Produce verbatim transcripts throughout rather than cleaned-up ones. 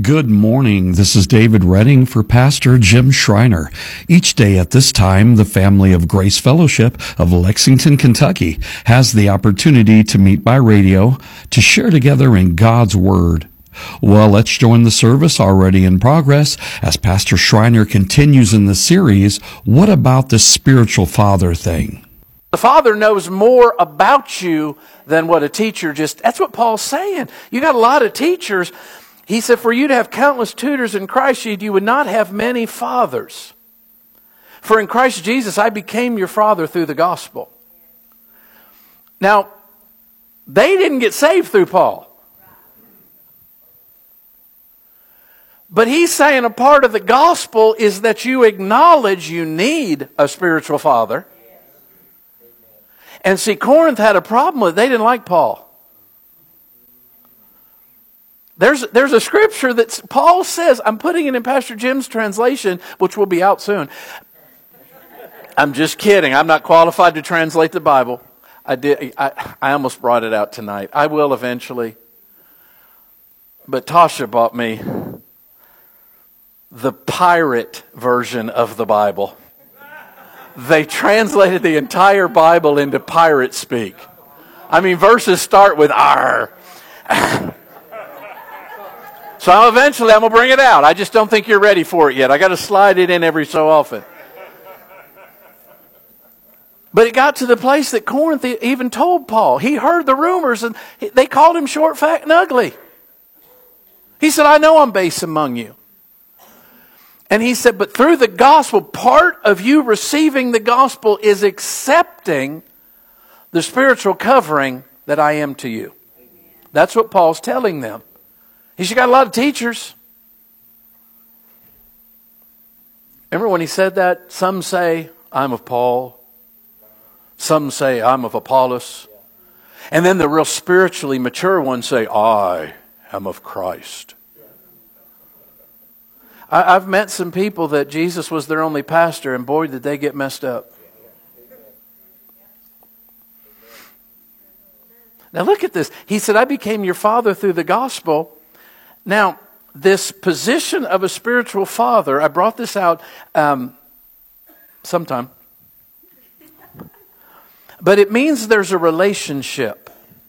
Good morning. This is David Redding for Pastor Jim Schreiner. Each day at this time, the family of Grace Fellowship of Lexington, Kentucky has the opportunity to meet by radio to share together in God's Word. Well, let's join the service already in progress as Pastor Schreiner continues in the series, What About the Spiritual Father Thing? The Father knows more about you than what a teacher just... That's what Paul's saying. You got a lot of teachers. He said, for you to have countless tutors in Christ, you would not have many fathers. For in Christ Jesus, I became your father through the gospel. Now, they didn't get saved through Paul. But he's saying a part of the gospel is that you acknowledge you need a spiritual father. And see, Corinth had a problem with it. They didn't like Paul. There's, there's a scripture that Paul says, I'm putting it in Pastor Jim's translation, which will be out soon. I'm just kidding. I'm not qualified to translate the Bible. I did. I, I almost brought it out tonight. I will eventually. But Tasha bought me the pirate version of the Bible. They translated the entire Bible into pirate speak. I mean, verses start with "arr." So eventually I'm going to bring it out. I just don't think you're ready for it yet. I got to slide it in every so often. But it got to the place that Corinth even told Paul. He heard the rumors and they called him short, fat, and ugly. He said, I know I'm base among you. And he said, but through the gospel, part of you receiving the gospel is accepting the spiritual covering that I am to you. That's what Paul's telling them. He's got a lot of teachers. Remember when he said that? Some say, I'm of Paul. Some say, I'm of Apollos. And then the real spiritually mature ones say, I am of Christ. I've met some people that Jesus was their only pastor, and boy, did they get messed up. Now look at this. He said, I became your father through the gospel. Now, this position of a spiritual father, I brought this out um, sometime. But it means there's a relationship.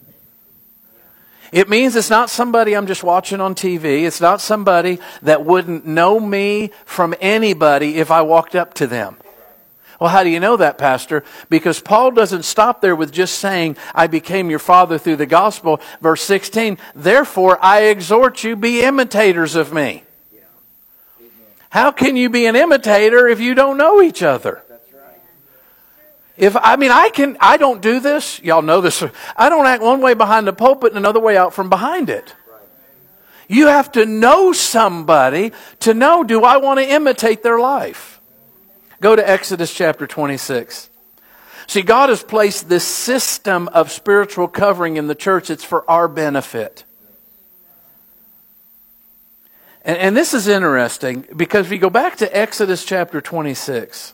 It means it's not somebody I'm just watching on T V. It's not somebody that wouldn't know me from anybody if I walked up to them. Well, how do you know that, Pastor? Because Paul doesn't stop there with just saying, I became your father through the gospel. Verse sixteen, therefore I exhort you, be imitators of me. How can you be an imitator if you don't know each other? If I mean, I can, I don't do this. Y'all know this. I don't act one way behind the pulpit and another way out from behind it. You have to know somebody to know, do I want to imitate their life? Go to Exodus chapter twenty-six. See, God has placed this system of spiritual covering in the church. It's for our benefit. And, and this is interesting because if you go back to Exodus chapter twenty-six,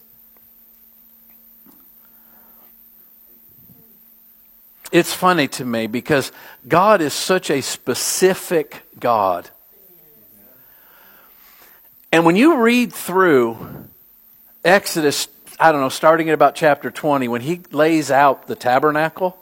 it's funny to me because God is such a specific God. And when you read through Exodus, I don't know, starting at about chapter twenty, when he lays out the tabernacle,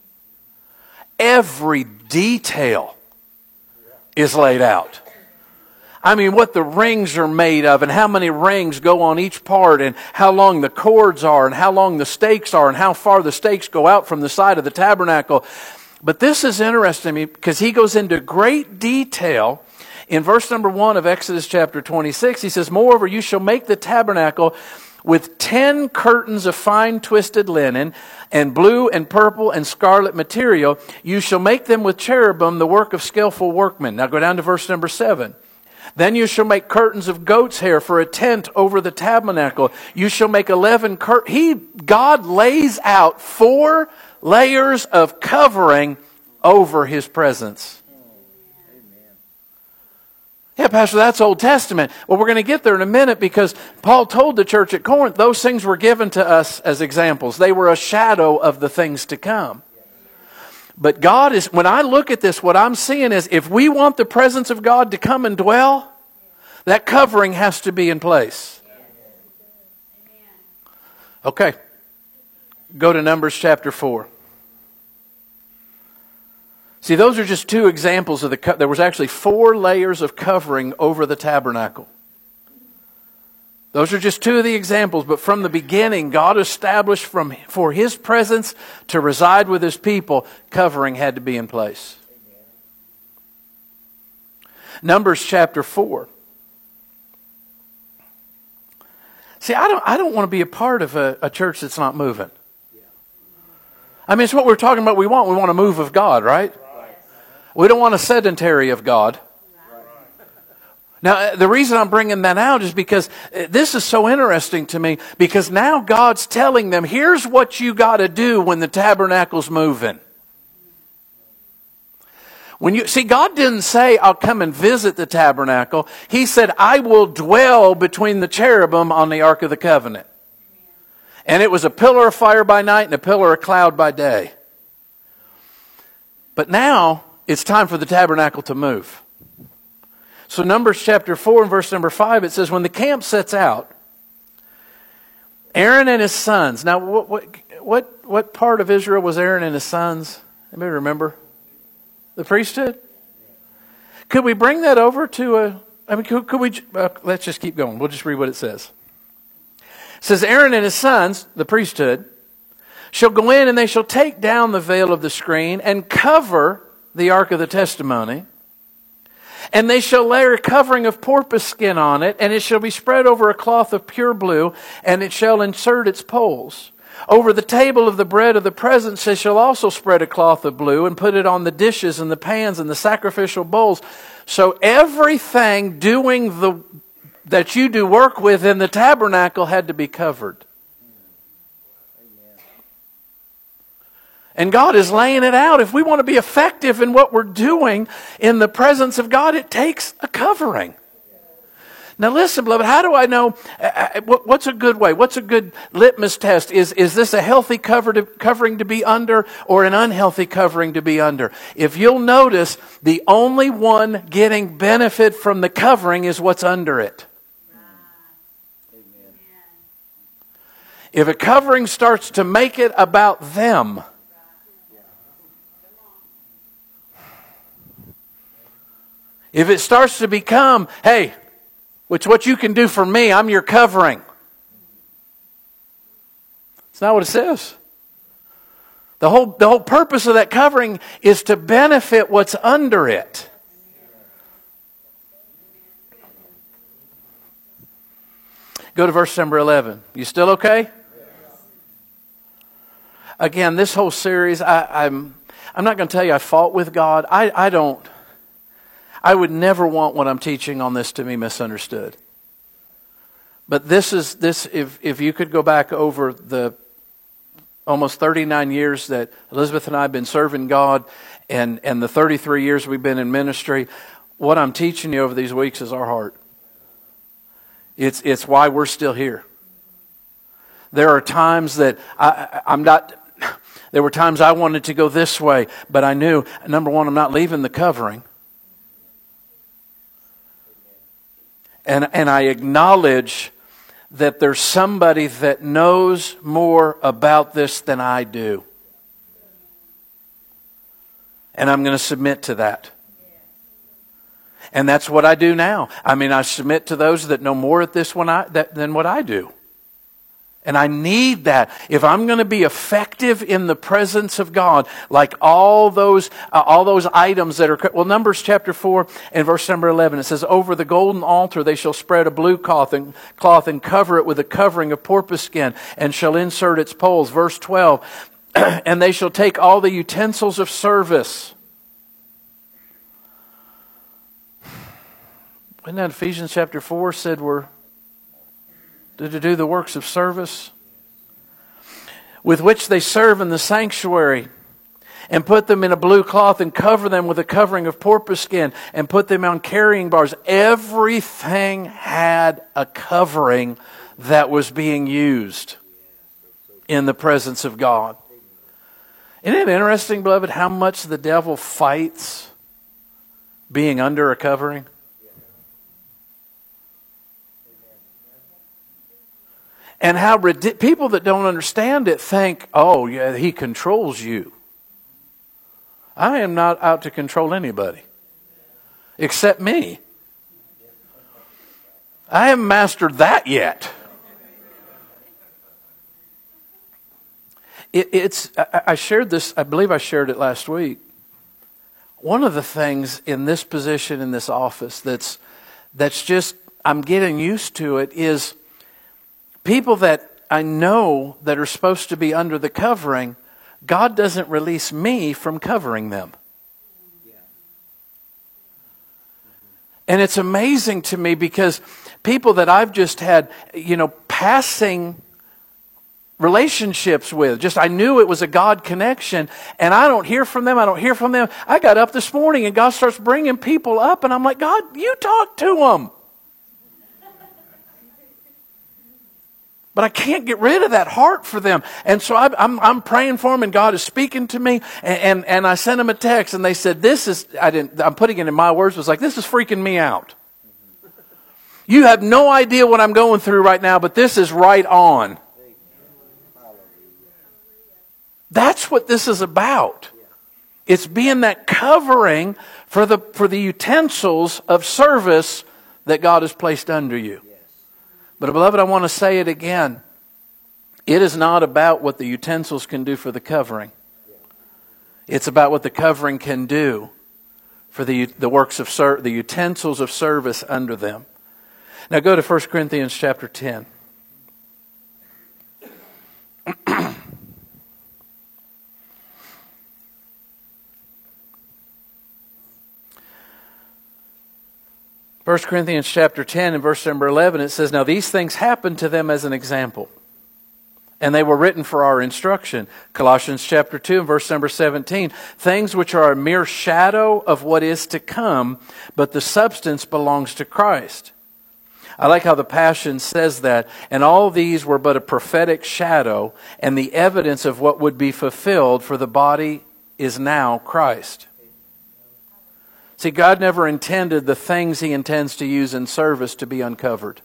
every detail is laid out. I mean, what the rings are made of and how many rings go on each part and how long the cords are and how long the stakes are and how far the stakes go out from the side of the tabernacle. But this is interesting to me because he goes into great detail. In verse number one of Exodus chapter twenty-six, he says, moreover, you shall make the tabernacle with ten curtains of fine twisted linen and blue and purple and scarlet material. You shall make them with cherubim, the work of skillful workmen. Now go down to verse number seven. Then you shall make curtains of goat's hair for a tent over the tabernacle. You shall make eleven curtains. He, God lays out four layers of covering over His presence. Yeah, Pastor, that's Old Testament. Well, we're going to get there in a minute because Paul told the church at Corinth, those things were given to us as examples. They were a shadow of the things to come. But God is, when I look at this, what I'm seeing is if we want the presence of God to come and dwell, that covering has to be in place. Okay. Go to Numbers chapter four. See, those are just two examples of the, co- there was actually four layers of covering over the tabernacle. Those are just two of the examples, but from the beginning, God established from, for His presence to reside with His people, covering had to be in place. Numbers chapter four. See, I don't, I don't want to be a part of a, a church that's not moving. I mean, it's what we're talking about we want. We want a move of God, right? We don't want a sedentary of God. Now, the reason I'm bringing that out is because this is so interesting to me, because now God's telling them, here's what you got to do when the tabernacle's moving. When you see, God didn't say, I'll come and visit the tabernacle. He said, I will dwell between the cherubim on the Ark of the Covenant. And it was a pillar of fire by night and a pillar of cloud by day. But now, it's time for the tabernacle to move. So Numbers chapter four and verse number five, it says, when the camp sets out, Aaron and his sons. Now, what what what, what part of Israel was Aaron and his sons? Anybody remember? The priesthood? Could we bring that over to a, I mean, could, could we, uh, let's just keep going. We'll just read what it says. It says, Aaron and his sons, the priesthood, shall go in and they shall take down the veil of the screen and cover the ark of the testimony. And they shall lay a covering of porpoise skin on it, and it shall be spread over a cloth of pure blue, and it shall insert its poles. Over the table of the bread of the presence they shall also spread a cloth of blue, and put it on the dishes and the pans and the sacrificial bowls. So everything doing the that you do work with in the tabernacle had to be covered. And God is laying it out. If we want to be effective in what we're doing in the presence of God, it takes a covering. Now listen, beloved, how do I know, uh, what's a good way? What's a good litmus test? Is, is this a healthy cover to, covering to be under or an unhealthy covering to be under? If you'll notice, the only one getting benefit from the covering is what's under it. If a covering starts to make it about them, if it starts to become, hey, it's what you can do for me, I'm your covering. It's not what it says. The whole, the whole purpose of that covering is to benefit what's under it. Go to verse number eleven. You still okay? Again, this whole series, I, I'm I'm not going to tell you I fought with God. I, I don't. I would never want what I'm teaching on this to be misunderstood. But this is this. If if you could go back over the almost thirty-nine years that Elizabeth and I have been serving God, and and the thirty-three years we've been in ministry, what I'm teaching you over these weeks is our heart. It's it's why we're still here. There are times that I, I'm not. There were times I wanted to go this way, but I knew, number one, I'm not leaving the covering. And, and I acknowledge that there's somebody that knows more about this than I do. And I'm going to submit to that. And that's what I do now. I mean, I submit to those that know more at this one I, that, than what I do. And I need that. If I'm going to be effective in the presence of God, like all those uh, all those items that are... Well, Numbers chapter four and verse number eleven, it says, over the golden altar they shall spread a blue cloth and, cloth and cover it with a covering of porpoise skin, and shall insert its poles. Verse twelve, and they shall take all the utensils of service. Isn't that Ephesians chapter four said we're to do the works of service, with which they serve in the sanctuary, and put them in a blue cloth and cover them with a covering of porpoise skin, and put them on carrying bars. Everything had a covering that was being used in the presence of God. Isn't it interesting, beloved, how much the devil fights being under a covering? And how ridi- people that don't understand it think, oh, yeah, he controls you. I am not out to control anybody except me. I haven't mastered that yet. It, it's. I, I shared this, I believe I shared it last week. One of the things in this position, in this office, that's that's just, I'm getting used to it, is people that I know that are supposed to be under the covering, God doesn't release me from covering them. And it's amazing to me because people that I've just had, you know, passing relationships with, just I knew it was a God connection, and I don't hear from them, I don't hear from them. I got up this morning and God starts bringing people up, and I'm like, God, you talk to them. But I can't get rid of that heart for them. And so I, I'm, I'm praying for them, and God is speaking to me. And, and, and I sent them a text, and they said, this is, I didn't, I'm putting it in my words, it was like, this is freaking me out. You have no idea what I'm going through right now, but this is right on. That's what this is about. It's being that covering for the, for the utensils of service that God has placed under you. But beloved, I want to say it again. It is not about what the utensils can do for the covering. It's about what the covering can do for the the works of ser- the utensils of service under them. Now go to First Corinthians chapter ten. First Corinthians chapter ten and verse number eleven, it says, now these things happened to them as an example, and they were written for our instruction. Colossians chapter two and verse number seventeen, things which are a mere shadow of what is to come, but the substance belongs to Christ. I like how the Passion says that, and all these were but a prophetic shadow and the evidence of what would be fulfilled, for the body is now Christ. See, God never intended the things He intends to use in service to be uncovered.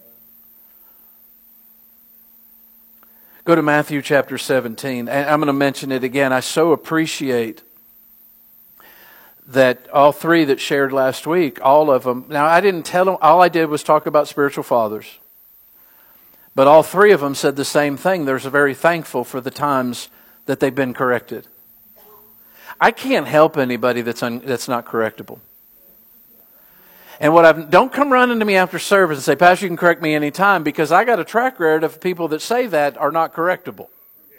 Go to Matthew chapter seventeen. And I'm going to mention it again. I so appreciate that all three that shared last week, all of them. Now, I didn't tell them. All I did was talk about spiritual fathers. But all three of them said the same thing. They're very thankful for the times that they've been corrected. I can't help anybody that's un, that's not correctable. And what I've, don't come running to me after service and say, Pastor, you can correct me anytime, because I got a track record of people that say that are not correctable.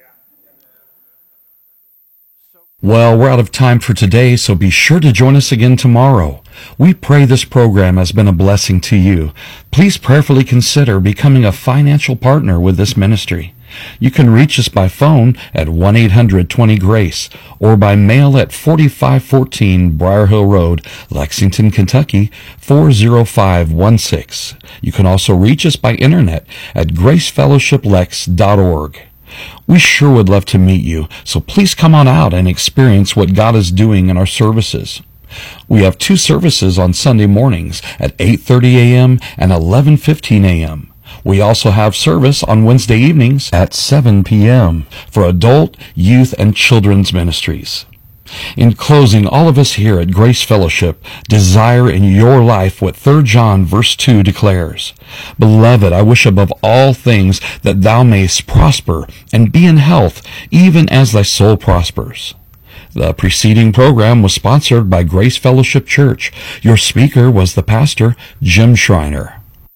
Well, we're out of time for today, so be sure to join us again tomorrow. We pray this program has been a blessing to you. Please prayerfully consider becoming a financial partner with this ministry. You can reach us by phone at one eight hundred twenty GRACE or by mail at forty-five fourteen Briar Hill Road, Lexington, Kentucky four oh five one six. You can also reach us by internet at grace fellowship lex dot org. We sure would love to meet you, so please come on out and experience what God is doing in our services. We have two services on Sunday mornings at eight thirty a.m. and eleven fifteen a.m. We also have service on Wednesday evenings at seven p.m. for adult, youth, and children's ministries. In closing, all of us here at Grace Fellowship desire in your life what Third John verse two declares. Beloved, I wish above all things that thou mayest prosper and be in health, even as thy soul prospers. The preceding program was sponsored by Grace Fellowship Church. Your speaker was the pastor, Jim Schreiner.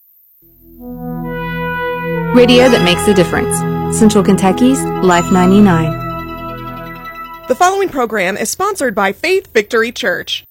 Radio that makes a difference. Central Kentucky's Life ninety-nine. The following program is sponsored by Faith Victory Church.